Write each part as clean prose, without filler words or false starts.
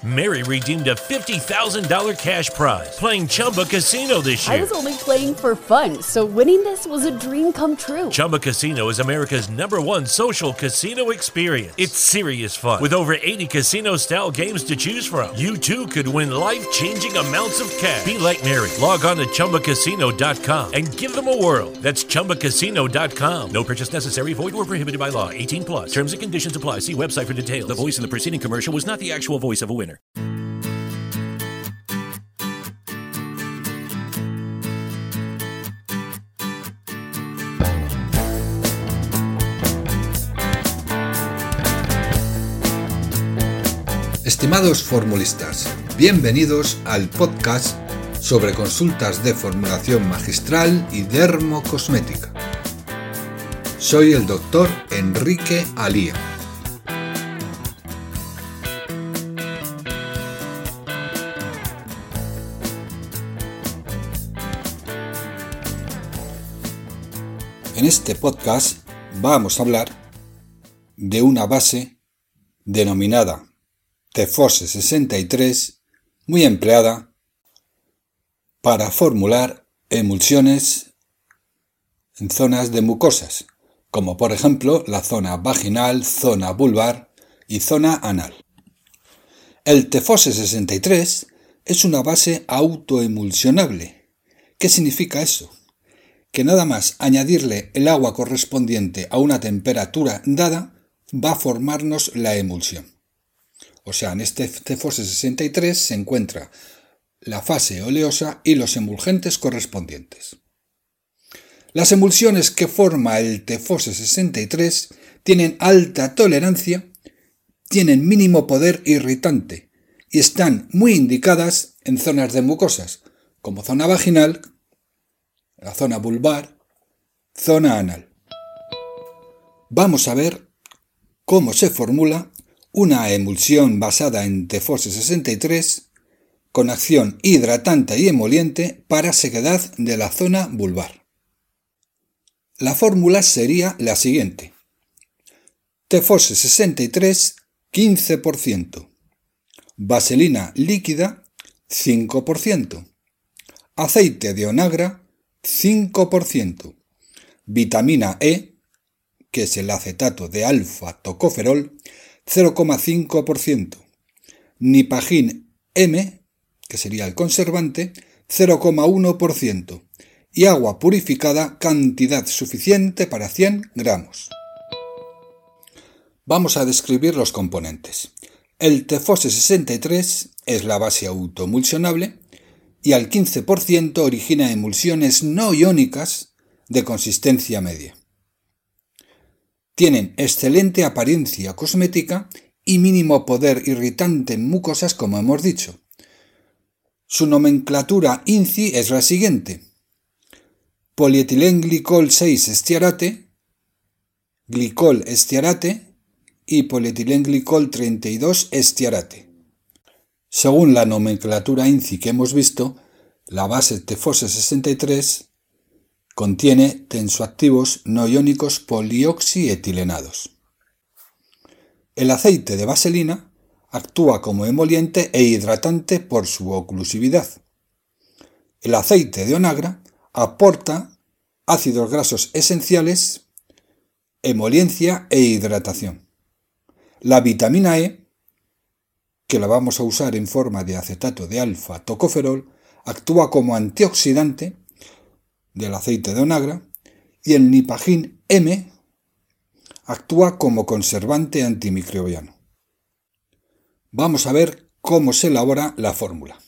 Mary redeemed a $50,000 cash prize playing Chumba Casino this year. I was only playing for fun, so winning this was a dream come true. Chumba Casino is America's #1 social casino experience. It's serious fun. With over 80 casino-style games to choose from, you too could win life-changing amounts of cash. Be like Mary. Log on to ChumbaCasino.com and give them a whirl. That's ChumbaCasino.com. No purchase necessary. Void where prohibited by law. 18 plus. Terms and conditions apply. See website for details. The voice in the preceding commercial was not the actual voice of a winner. Estimados formulistas, bienvenidos al podcast sobre consultas de formulación magistral y dermocosmética. Soy el doctor Enrique Alía. En este podcast vamos a hablar de una base denominada Tefose 63, muy empleada para formular emulsiones en zonas de mucosas, como por ejemplo la zona vaginal, zona vulvar y zona anal. El Tefose 63 es una base autoemulsionable. ¿Qué significa eso? Que nada más añadirle el agua correspondiente a una temperatura dada, va a formarnos la emulsión. O sea, en este Tefose 63 se encuentra la fase oleosa y los emulgentes correspondientes. Las emulsiones que forma el Tefose 63 tienen alta tolerancia, tienen mínimo poder irritante y están muy indicadas en zonas de mucosas, como zona vaginal, la zona vulvar, zona anal. Vamos a ver cómo se formula una emulsión basada en Tefose 63 con acción hidratante y emoliente para sequedad de la zona vulvar. La fórmula sería la siguiente: Tefose 63 15%, vaselina líquida 5%, aceite de onagra 5%, vitamina E, que es el acetato de alfa-tocoferol, 0,5%, Nipagin M, que sería el conservante, 0,1%, y agua purificada, cantidad suficiente para 100 gramos. Vamos a describir los componentes. El Tefose 63 es la base autoemulsionable y al 15% origina emulsiones no iónicas de consistencia media. Tienen excelente apariencia cosmética y mínimo poder irritante en mucosas, como hemos dicho. Su nomenclatura INCI es la siguiente: polietilenglicol 6 estiarate, glicol estiarate y polietilenglicol 32 estiarate. Según la nomenclatura INCI que hemos visto, la base Tefose 63 contiene tensoactivos no iónicos polioxietilenados. El aceite de vaselina actúa como emoliente e hidratante por su oclusividad. El aceite de onagra aporta ácidos grasos esenciales, emoliencia e hidratación. La vitamina E, que la vamos a usar en forma de acetato de alfa-tocoferol, actúa como antioxidante del aceite de onagra, y el Nipagin M actúa como conservante antimicrobiano. Vamos a ver cómo se elabora la fórmula.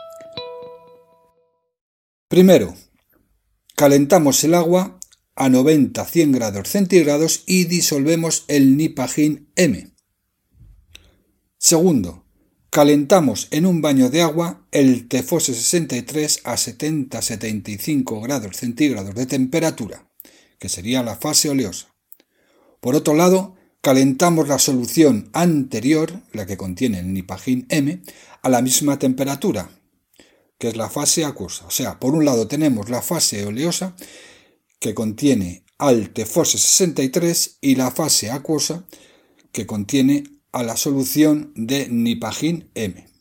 Primero, calentamos el agua a 90-100 grados centígrados y disolvemos el Nipagin M. Segundo, calentamos en un baño de agua el Tefose 63 a 70-75 grados centígrados de temperatura, que sería la fase oleosa. Por otro lado, calentamos la solución anterior, la que contiene el Nipagin M, a la misma temperatura, que es la fase acuosa. O sea, por un lado tenemos la fase oleosa, que contiene al Tefose 63, y la fase acuosa, que contiene a la solución de Nipagin M.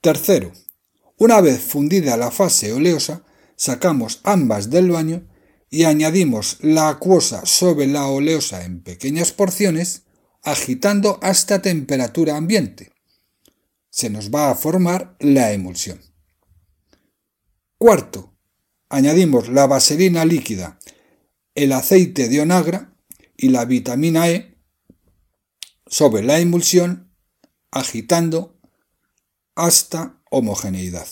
Tercero, una vez fundida la fase oleosa, sacamos ambas del baño y añadimos la acuosa sobre la oleosa en pequeñas porciones, agitando hasta temperatura ambiente. Se nos va a formar la emulsión. Cuarto, añadimos la vaselina líquida, el aceite de onagra y la vitamina E sobre la emulsión, agitando hasta homogeneidad.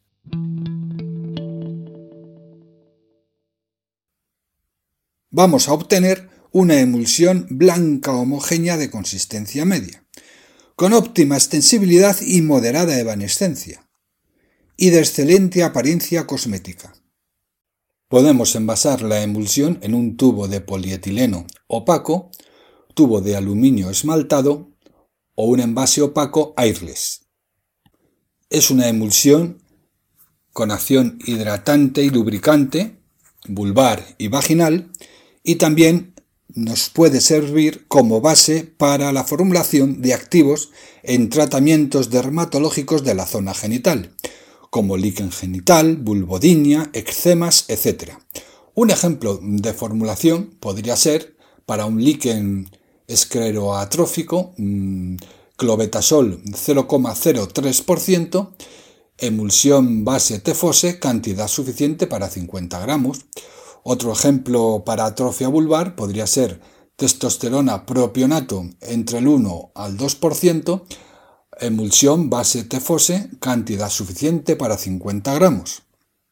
Vamos a obtener una emulsión blanca homogénea de consistencia media, con óptima extensibilidad y moderada evanescencia, y de excelente apariencia cosmética. Podemos envasar la emulsión en un tubo de polietileno opaco, tubo de aluminio esmaltado o un envase opaco airless. Es una emulsión con acción hidratante y lubricante, vulvar y vaginal, y también nos puede servir como base para la formulación de activos en tratamientos dermatológicos de la zona genital, como líquen genital, vulvodinia, eczemas, etc. Un ejemplo de formulación podría ser para un líquen escleroatrófico, clobetasol 0,03%, emulsión base Tefose, cantidad suficiente para 50 gramos. Otro ejemplo para atrofia vulvar podría ser testosterona propionato entre el 1 al 2%, emulsión base Tefose, cantidad suficiente para 50 gramos.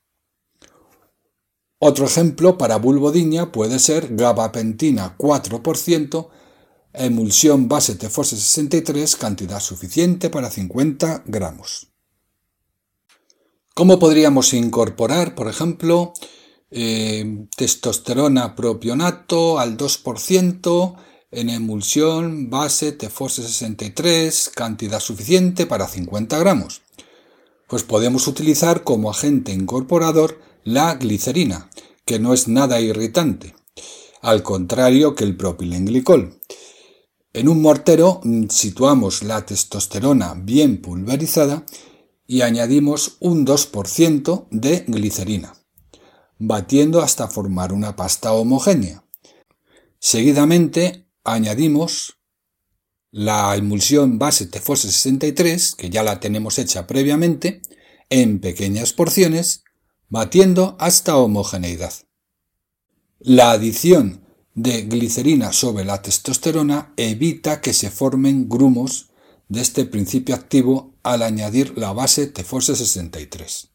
Otro ejemplo para vulvodinia puede ser gabapentina 4%, emulsión base Tefose 63, cantidad suficiente para 50 gramos. ¿Cómo podríamos incorporar, por ejemplo, testosterona propionato al 2% en emulsión base Tefose 63, cantidad suficiente para 50 gramos? Pues podemos utilizar como agente incorporador la glicerina, que no es nada irritante, al contrario que el propilenglicol. En un mortero situamos la testosterona bien pulverizada y añadimos un 2% de glicerina, batiendo hasta formar una pasta homogénea. Seguidamente añadimos la emulsión base Tefose 63, que ya la tenemos hecha previamente, en pequeñas porciones, batiendo hasta homogeneidad. La adición de glicerina sobre la testosterona evita que se formen grumos de este principio activo al añadir la base Tefose 63.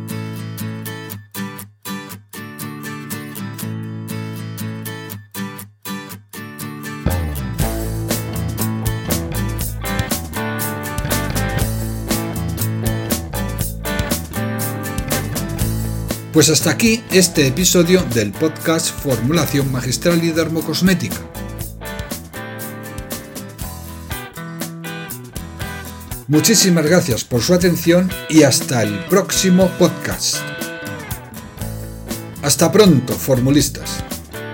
Pues hasta aquí este episodio del podcast Formulación Magistral y Dermocosmética. Muchísimas gracias por su atención y hasta el próximo podcast. Hasta pronto, formulistas.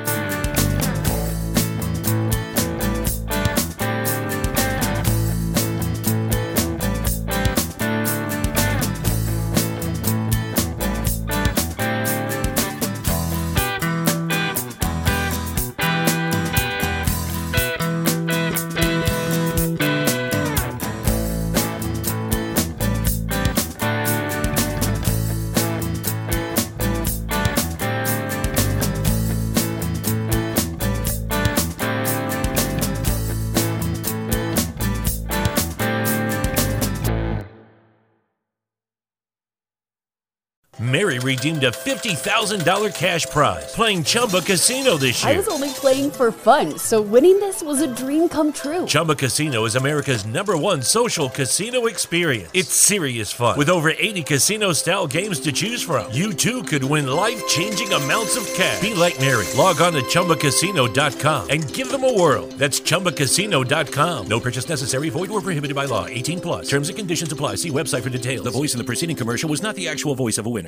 Mary redeemed a $50,000 cash prize playing Chumba Casino this year. I was only playing for fun, so winning this was a dream come true. Chumba Casino is America's #1 social casino experience. It's serious fun. With over 80 casino-style games to choose from, you too could win life-changing amounts of cash. Be like Mary. Log on to ChumbaCasino.com and give them a whirl. That's ChumbaCasino.com. No purchase necessary. Void or prohibited by law. 18+. Terms and conditions apply. See website for details. The voice in the preceding commercial was not the actual voice of a winner.